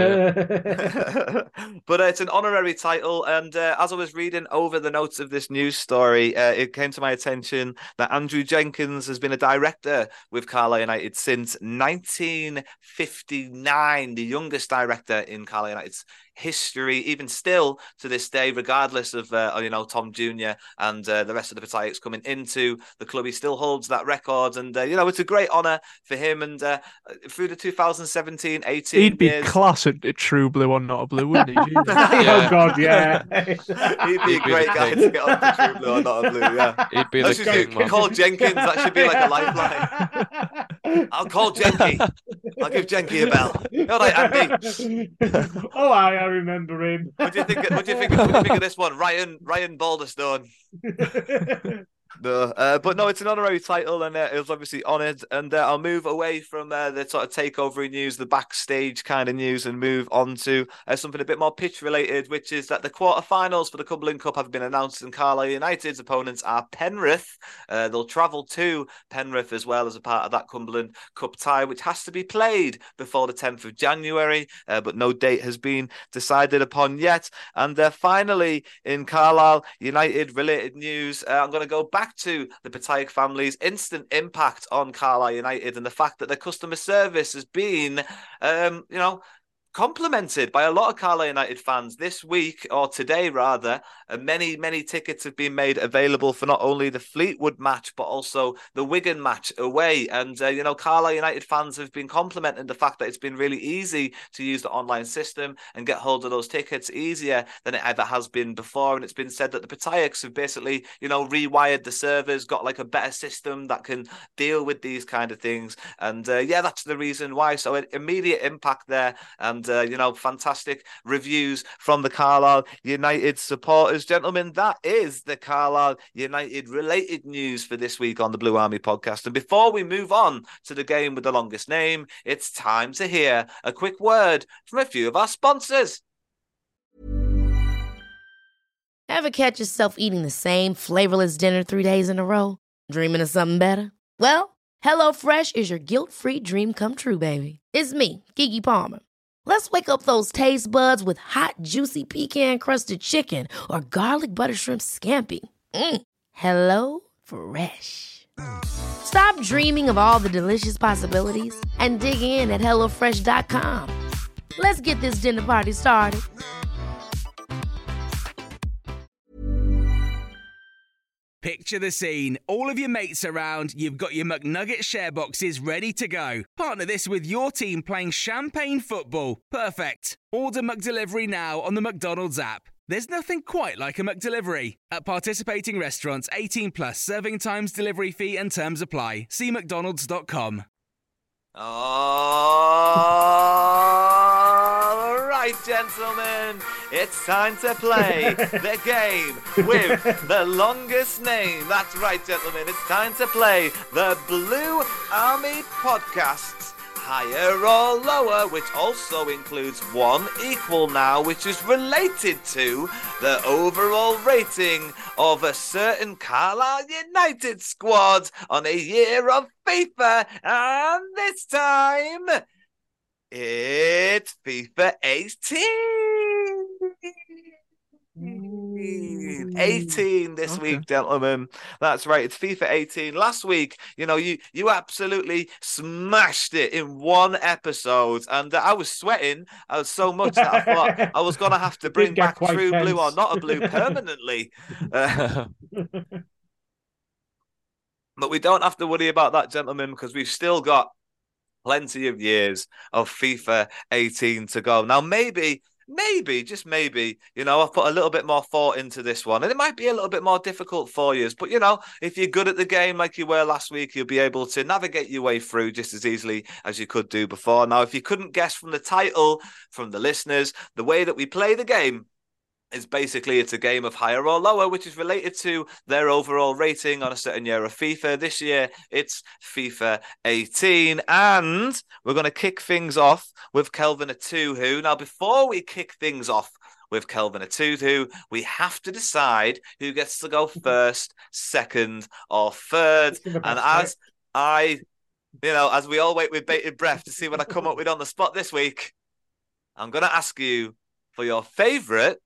say. But it's an honorary title. And as I was reading over the notes of this news story, it came to my attention that Andrew Jenkins has been a director with Carlisle United since 1959, the youngest director in Carlisle United's history, even still to this day, regardless of Tom Jr. and the rest of the Patayaks coming into the club. He still holds that record, and it's a great honour for him. And through the 2017-18 he'd be years, class at True Blue or Not a Blue, wouldn't he? Oh God, yeah. He'd be a great guy to get on to True Blue or Not a Blue. Yeah, he'd be the king, man. Call Jenkins. That should be like a lifeline. I'll call Jenky. I'll give Jenky a bell. All right, Andy. Oh, I remember him. What do you think of this one, Ryan Balderstone? No, but no, it's an honorary title, and it was obviously honoured. And I'll move away from the sort of takeover news, the backstage kind of news, and move on to something a bit more pitch related, which is that the quarterfinals for the Cumberland Cup have been announced, and Carlisle United's opponents are Penrith. They'll travel to Penrith as well as a part of that Cumberland Cup tie, which has to be played before the 10th of January, but no date has been decided upon yet. And finally, in Carlisle United related news, I'm going to go back to the Patayak family's instant impact on Carlisle United and the fact that their customer service has been, complimented by a lot of Carlisle United fans this week, or today rather. Many tickets have been made available for not only the Fleetwood match but also the Wigan match away. And Carlisle United fans have been complimenting the fact that it's been really easy to use the online system and get hold of those tickets easier than it ever has been before. And it's been said that the Patayaks have basically rewired the servers, got like a better system that can deal with these kind of things. And that's the reason why. So an immediate impact there, and fantastic reviews from the Carlisle United supporters. Gentlemen, that is the Carlisle United related news for this week on the Blue Army podcast. And before we move on to the game with the longest name, it's time to hear a quick word from a few of our sponsors. Ever catch yourself eating the same flavorless dinner 3 days in a row? Dreaming of something better? Well, HelloFresh is your guilt-free dream come true, baby. It's me, Keke Palmer. Let's wake up those taste buds with hot, juicy pecan-crusted chicken or garlic butter shrimp scampi. Hello Fresh. Stop dreaming of all the delicious possibilities and dig in at HelloFresh.com. Let's get this dinner party started. Picture the scene. All of your mates around, you've got your McNugget share boxes ready to go. Partner this with your team playing champagne football. Perfect. Order McDelivery now on the McDonald's app. There's nothing quite like a McDelivery. At participating restaurants, 18 plus, serving times, delivery fee and terms apply. See mcdonalds.com. All right, gentlemen, it's time to play the game with the longest name. That's right, gentlemen, it's time to play the Blue Army Podcast's Higher or Lower, which also includes one equal now, which is related to the overall rating of a certain Carlisle United squad on a year of FIFA. And this time, it's FIFA 18. 18. 18 this week, gentlemen. That's right. It's FIFA 18. Last week, you absolutely smashed it in one episode. And I was sweating so much that I thought I was going to have to bring back True Blue or Not a Blue permanently. But we don't have to worry about that, gentlemen, because we've still got plenty of years of FIFA 18 to go. Now, maybe, just maybe, I've put a little bit more thought into this one, and it might be a little bit more difficult for you. But, if you're good at the game like you were last week, you'll be able to navigate your way through just as easily as you could do before. Now, if you couldn't guess from the title, from the listeners, the way that we play the game is basically it's a game of higher or lower, which is related to their overall rating on a certain year of FIFA. This year, it's FIFA 18. And we're going to kick things off with Kelvin Atuhu. Now, before we kick things off with Kelvin Atuhu, we have to decide who gets to go first, second, or third. And as we all wait with bated breath to see what I come up with on the spot this week, I'm going to ask you for your favourite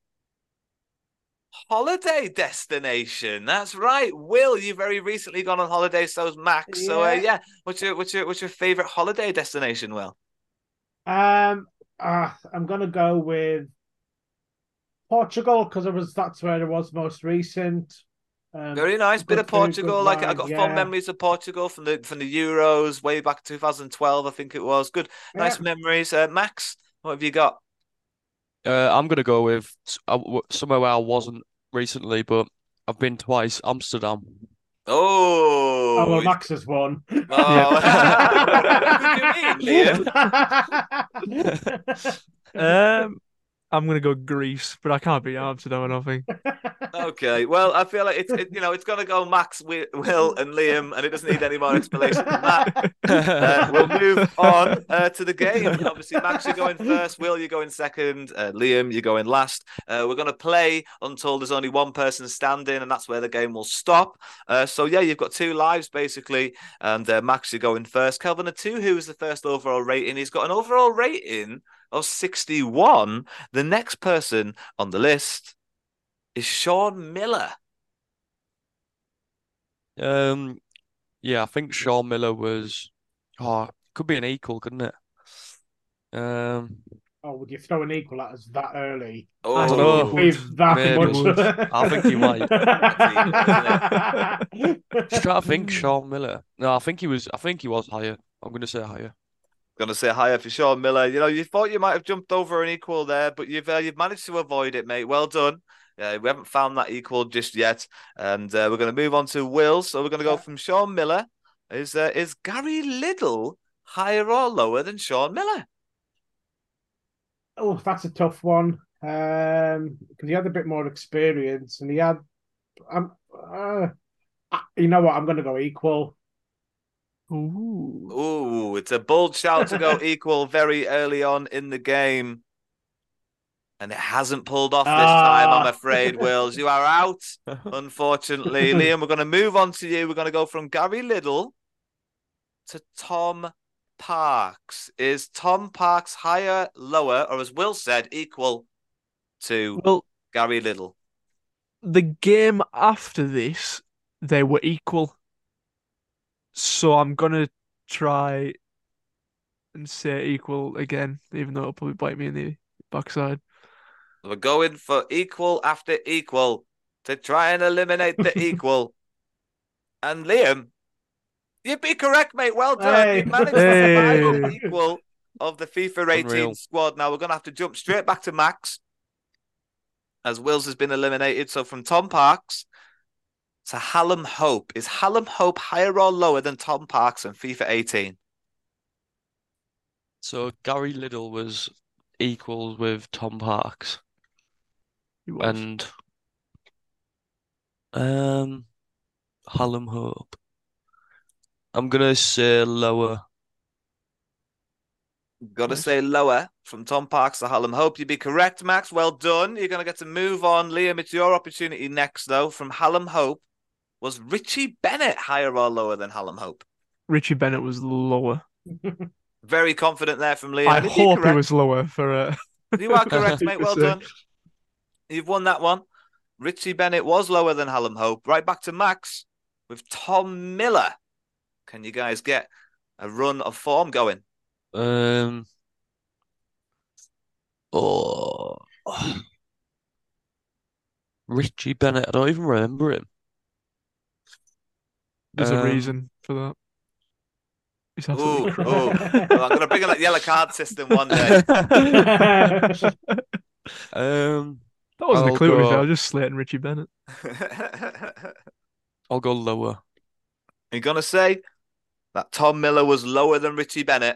holiday destination. That's right, Will. You very recently gone on holiday, so's Max. Yeah. So what's your favorite holiday destination, Will? I'm gonna go with Portugal because that's where it was most recent. Very nice bit of Portugal. I got fond memories of Portugal from the Euros way back 2012, I think it was. Good, nice memories. Max, what have you got? I'm going to go with somewhere where I wasn't recently, but I've been twice, Amsterdam. Oh, well, Max has won. Oh. What did you mean, Liam? I'm going to go Greece, but I can't beat Amsterdam, I don't think. Okay, well, I feel like it's going to go Max, Will, and Liam, and it doesn't need any more explanation than that. We'll move on to the game. Obviously, Max, you're going first. Will, you're going second. Liam, you're going last. We're going to play until there's only one person standing, and that's where the game will stop. You've got 2 lives, basically, and Max, you're going first. Kelvin Atuhu is the first overall rating. He's got an overall rating of 61. The next person on the list is Sean Miller. I think Sean Miller was. Could be an equal, couldn't it? Would you throw an equal at us that early? I don't know. With that much. I think he might. Just trying to think, Sean Miller. No, I think he was higher. I'm going to say higher. Going to say higher for Sean Miller. You thought you might have jumped over an equal there, but you've managed to avoid it, mate. Well done. We haven't found that equal just yet, and we're going to move on to Will. So we're going to go from Sean Miller. Is Gary Liddell higher or lower than Sean Miller? Oh, that's a tough one. Because he had a bit more experience, and he had. You know what? I'm going to go equal. Ooh, it's a bold shout to go equal very early on in the game. And it hasn't pulled off this time, I'm afraid, Wills. You are out, unfortunately. Liam, we're going to move on to you. We're going to go from Gary Liddell to Tom Parks. Is Tom Parks higher, lower, or as Will said, equal to Gary Liddell? The game after this, they were equal. So I'm going to try and say equal again, even though it'll probably bite me in the backside. We're going for equal after equal to try and eliminate the equal. And Liam, you'd be correct, mate. Well done. Hey. You managed to survive the equal of the FIFA 18 squad. Now we're going to have to jump straight back to Max, as Wills has been eliminated. So from Tom Parks to Hallam Hope. Is Hallam Hope higher or lower than Tom Parks in FIFA 18? So Gary Liddell was equal with Tom Parks. He was. And Hallam Hope. I'm going to say lower. Got to say lower from Tom Parks to Hallam Hope. You'd be correct, Max. Well done. You're going to get to move on. Liam, it's your opportunity next, though. From Hallam Hope, was Richie Bennett higher or lower than Hallam Hope? Richie Bennett was lower. Very confident there from Liam. I hope it was lower for... You are correct, mate. Well done. You've won that one. Richie Bennett was lower than Hallam Hope. Right back to Max with Tom Miller. Can you guys get a run of form going? Richie Bennett. I don't even remember him. There's a reason for that. He's absolutely Well, I'm going to bring in that yellow card system one day. That wasn't a clue to me. I was just slating Richie Bennett. I'll go lower. You're going to say that Tom Miller was lower than Richie Bennett?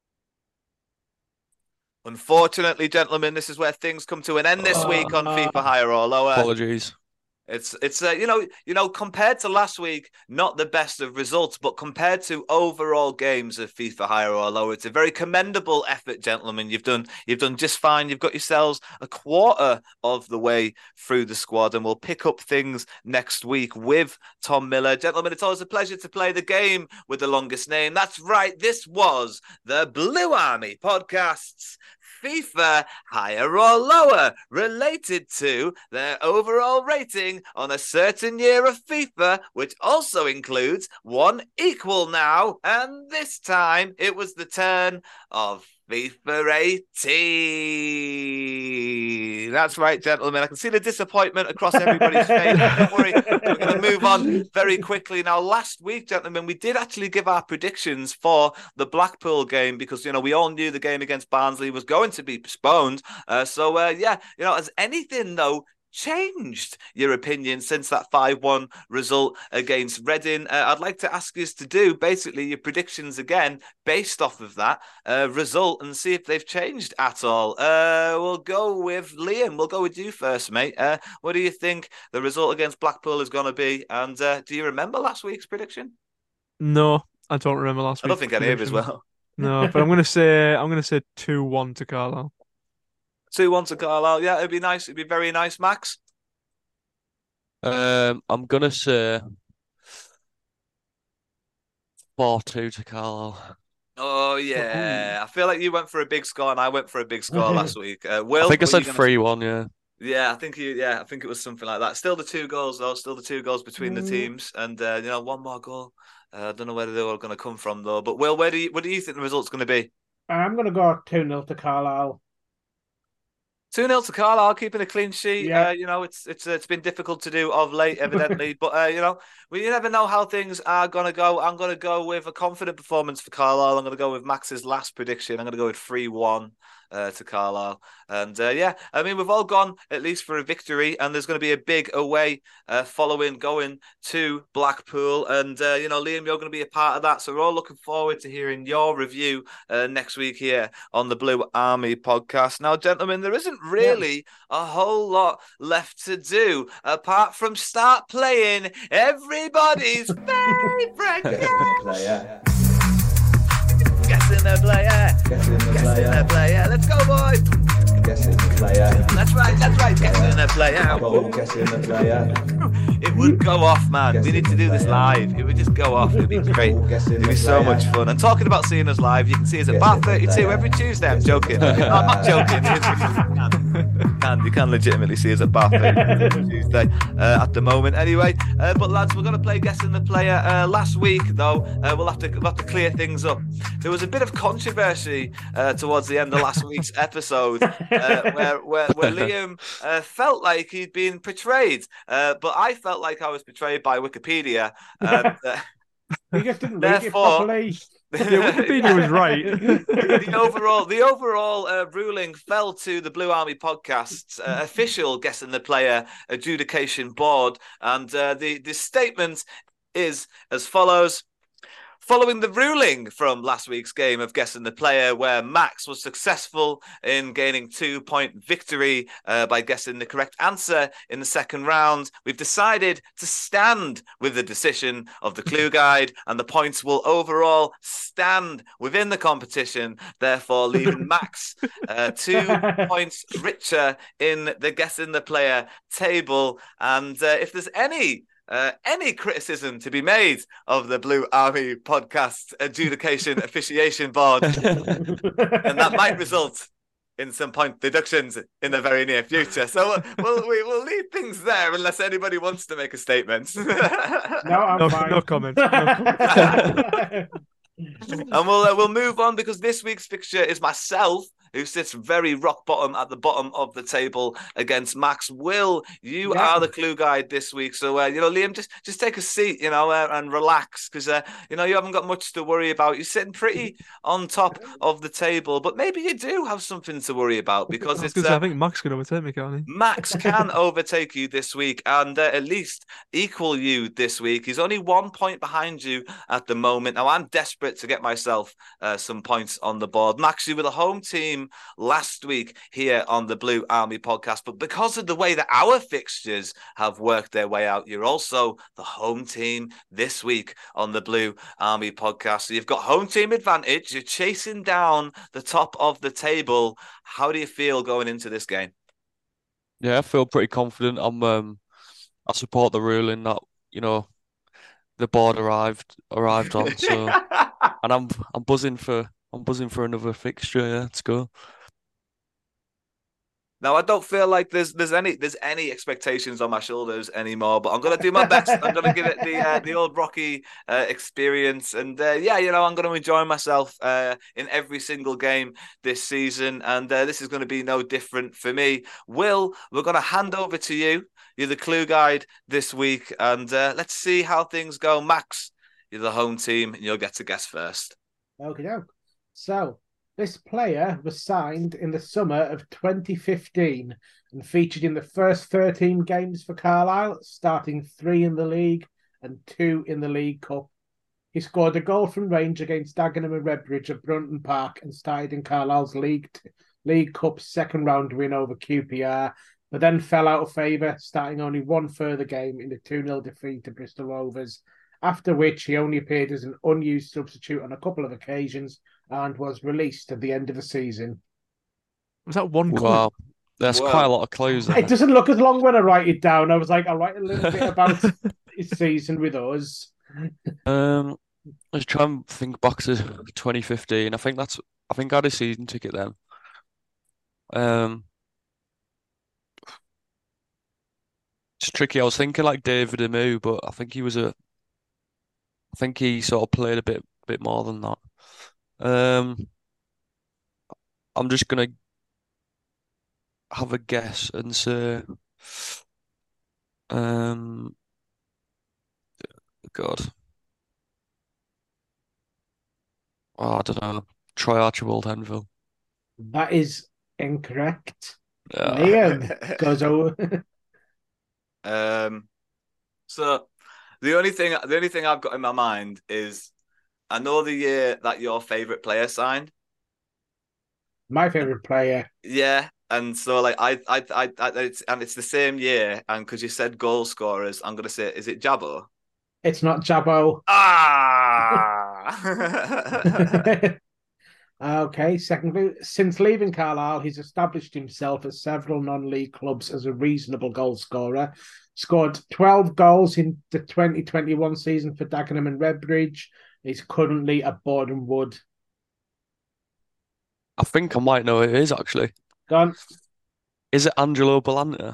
Unfortunately, gentlemen, this is where things come to an end this week on FIFA Higher or Lower. Apologies. It's compared to last week, not the best of results, but compared to overall games of FIFA Higher or Lower, it's a very commendable effort, gentlemen. You've done just fine. You've got yourselves a quarter of the way through the squad, and we'll pick up things next week with Tom Miller. Gentlemen, it's always a pleasure to play the game with the longest name. That's right. This was the Blue Army Podcast's FIFA Higher or Lower, related to their overall rating on a certain year of FIFA, which also includes one equal now, and this time it was the turn of FIFA 18. That's right, gentlemen. I can see the disappointment across everybody's face. Don't worry, we're going to move on very quickly. Now, last week, gentlemen, we did actually give our predictions for the Blackpool game because, we all knew the game against Barnsley was going to be postponed. Has anything, though, changed your opinion since that 5-1 result against Reading? I'd like to ask you to do basically your predictions again based off of that result and see if they've changed at all. We'll go with Liam. We'll go with you first, mate. What do you think the result against Blackpool is going to be? And do you remember last week's prediction? No, I don't remember last week's. I don't think any of it as well. No, but I'm gonna say 2-1 to Carlisle. 2-1 to Carlisle. Yeah, it'd be nice. It'd be very nice, Max. I'm gonna say 4-2 to Carlisle. Oh yeah, I feel like you went for a big score and I went for a big score last week. Will, I think I said 3-1. Yeah. Yeah, I think it was something like that. Still the 2 goals though. Still the 2 goals between the teams, and one more goal. I don't know where they were going to come from though. But Will, what do you think the result's going to be? I'm going to go 2-0 to Carlisle. 2-0 to Carlisle, keeping a clean sheet. Yeah. It's been difficult to do of late, evidently. But you never know how things are going to go. I'm going to go with a confident performance for Carlisle. I'm going to go with Max's last prediction. I'm going to go with 3-1 to Carlisle. And we've all gone at least for a victory, and there's going to be a big away following going to Blackpool. And Liam, you're going to be a part of that. So we're all looking forward to hearing your review next week here on the Blue Army podcast. Now, gentlemen, there isn't really a whole lot left to do apart from start playing everybody's favorite game. Guessing the player. Guessing the player. Let's go, boys. Guessing the player. That's right. Guessing the player. Guessing the player. It would go off, man. We need to do this live. It would just go off. It'd be great. It'd be so much fun. And talking about seeing us live, you can see us at Bar 32 every Tuesday. I'm joking. No, I'm not joking. You can legitimately see us at Bar 32 every Tuesday at the moment. Anyway, but lads, we're going to play Guessing the Player. Last week, though, we'll have to clear things up. There was a bit of controversy towards the end of last week's episode where Liam felt like he'd been portrayed, but I felt like I was portrayed by Wikipedia. We just didn't read it properly. Wikipedia was right. The overall ruling fell to the Blue Army Podcast's official Guessing the Player adjudication board, and the statement is as follows. Following the ruling from last week's game of Guessing the Player, where Max was successful in gaining 2-point victory by guessing the correct answer in the second round, we've decided to stand with the decision of the Clue Guide, and the points will overall stand within the competition, therefore leaving Max 2 points richer in the Guessing the Player table. And if there's any criticism to be made of the Blue Army Podcast adjudication officiation board, and that might result in some point deductions in the very near future. So we'll leave things there unless anybody wants to make a statement. No, I'm fine. No comment. And we'll move on because this week's fixture is myself, who sits very rock bottom at the bottom of the table against Max. Will, you are the clue guide this week. So, Liam, just take a seat, and relax because, you haven't got much to worry about. You're sitting pretty on top of the table, but maybe you do have something to worry about because I think Max can overtake me, can't he? Max can overtake you this week and at least equal you this week. He's only 1 point behind you at the moment. Now, I'm desperate to get myself some points on the board. Max, you were the home team last week here on the Blue Army podcast, but because of the way that our fixtures have worked their way out, you're also the home team this week on the Blue Army podcast. So you've got home team advantage. You're chasing down the top of the table. How do you feel going into this game? Yeah, I feel pretty confident. I support the ruling that the board arrived on. So, and I'm buzzing for another fixture. Yeah, let's go. Now, I don't feel like there's any expectations on my shoulders anymore, but I'm going to do my best. I'm going to give it the old Rocky experience. And, I'm going to enjoy myself in every single game this season. And this is going to be no different for me. Will, we're going to hand over to you. You're the clue guide this week. And let's see how things go. Max, you're the home team, and you'll get to guess first. Okay, so this player was signed in the summer of 2015 and featured in the first 13 games for Carlisle, starting 3 in the league and 2 in the League Cup. He scored a goal from range against Dagenham and Redbridge at Brunton Park and started in Carlisle's League Cup second round win over QPR, but then fell out of favour, starting only one further game in the 2-0 defeat to Bristol Rovers, after which he only appeared as an unused substitute on a couple of occasions and was released at the end of the season. Was that one clue? Wow, that's quite a lot of clues. It doesn't look as long when I write it down. I was like, I'll write a little bit about his season with us. Let's try and think back to 2015. I think I had a season ticket then. It's tricky. I was thinking like David Amu, but I think he sort of played a bit more than that. I'm just gonna have a guess and say, God, I don't know. Troy Archibald Henville. That is incorrect. Yeah. Liam goes over. So the only thing I've got in my mind is I know the year that your favourite player signed. My favourite player. Yeah, and so like it's the same year, and because you said goal scorers, I'm gonna say, is it Jabbo? It's not Jabbo. Okay, secondly, since leaving Carlisle, he's established himself at several non-league clubs as a reasonable goal scorer. Scored 12 goals in the 2021 season for Dagenham and Redbridge. He's currently at Boreham Wood. I think I might know who it is, actually. Go on. Is it Angelo Balanta?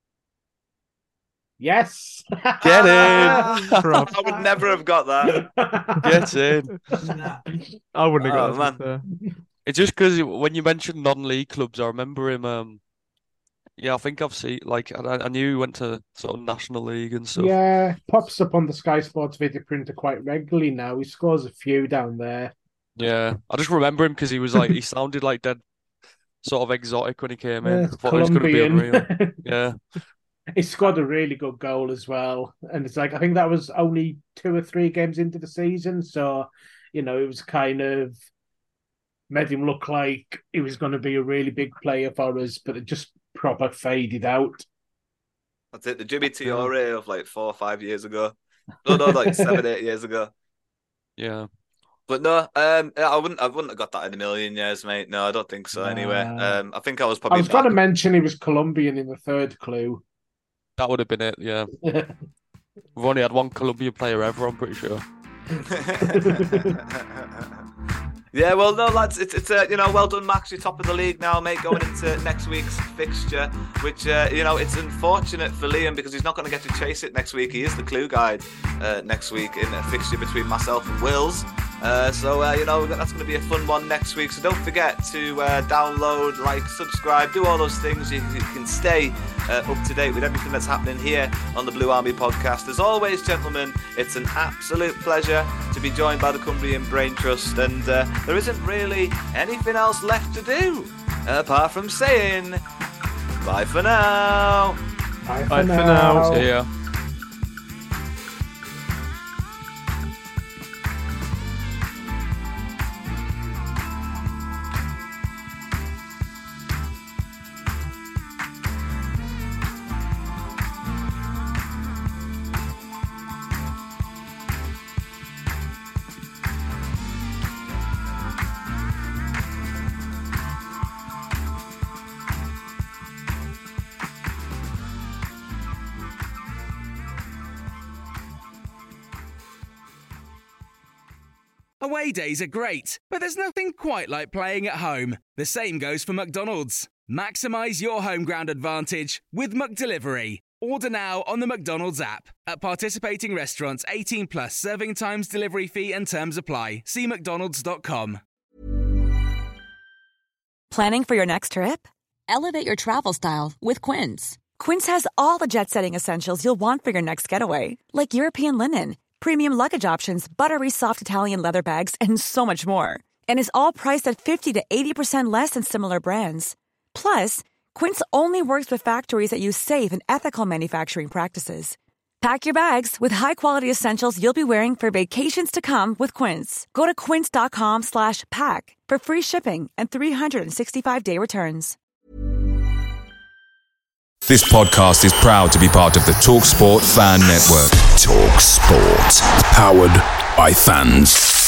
Yes. Get in. I would never have got that. Get in. I wouldn't have got that. It's just because when you mentioned non-league clubs, I remember him. Yeah, I think I've seen, like, I knew he went to sort of National League and stuff. Yeah, pops up on the Sky Sports video printer quite regularly now. He scores a few down there. Yeah, I just remember him because he was like, he sounded like dead sort of exotic when he came in. I thought he was going to be unreal. Yeah. He scored a really good goal as well. And it's like, I think that was only 2 or 3 games into the season. So, it was kind of made him look like he was going to be a really big player for us, but it just proper faded out. That's it. The Jimmy Tiore of like 4 or 5 years ago. No, like 7, 8 years ago. Yeah. But no, I wouldn't have got that in a million years, mate. No, I don't think so. Anyway, I think I was probably. I was going to mention he was Colombian in the third clue. That would have been it. Yeah. We've only had one Colombian player ever, I'm pretty sure. Yeah, well, no, lads, it's well done, Max. You're top of the league now, mate, going into next week's fixture, which, it's unfortunate for Liam because he's not going to get to chase it next week. He is the clue guide next week in a fixture between myself and Wills. That's going to be a fun one next week. So don't forget to download, like, subscribe, do all those things. You can stay up to date with everything that's happening here on the Blue Army podcast. As always, gentlemen, it's an absolute pleasure to be joined by the Cumbrian Brain Trust, and there isn't really anything else left to do apart from saying bye for now. Bye for now. See ya. Away days are great, but there's nothing quite like playing at home. The same goes for McDonald's. Maximise your home ground advantage with McDelivery. Order now on the McDonald's app. At participating restaurants, 18 plus serving times, delivery fee and terms apply. See mcdonalds.com. Planning for your next trip? Elevate your travel style with Quince. Quince has all the jet-setting essentials you'll want for your next getaway, like European linen, premium luggage options, buttery soft Italian leather bags, and so much more. And is all priced at 50 to 80% less than similar brands. Plus, Quince only works with factories that use safe and ethical manufacturing practices. Pack your bags with high-quality essentials you'll be wearing for vacations to come with Quince. Go to quince.com/pack for free shipping and 365-day returns. This podcast is proud to be part of the TalkSport Fan Network. TalkSport. Powered by fans.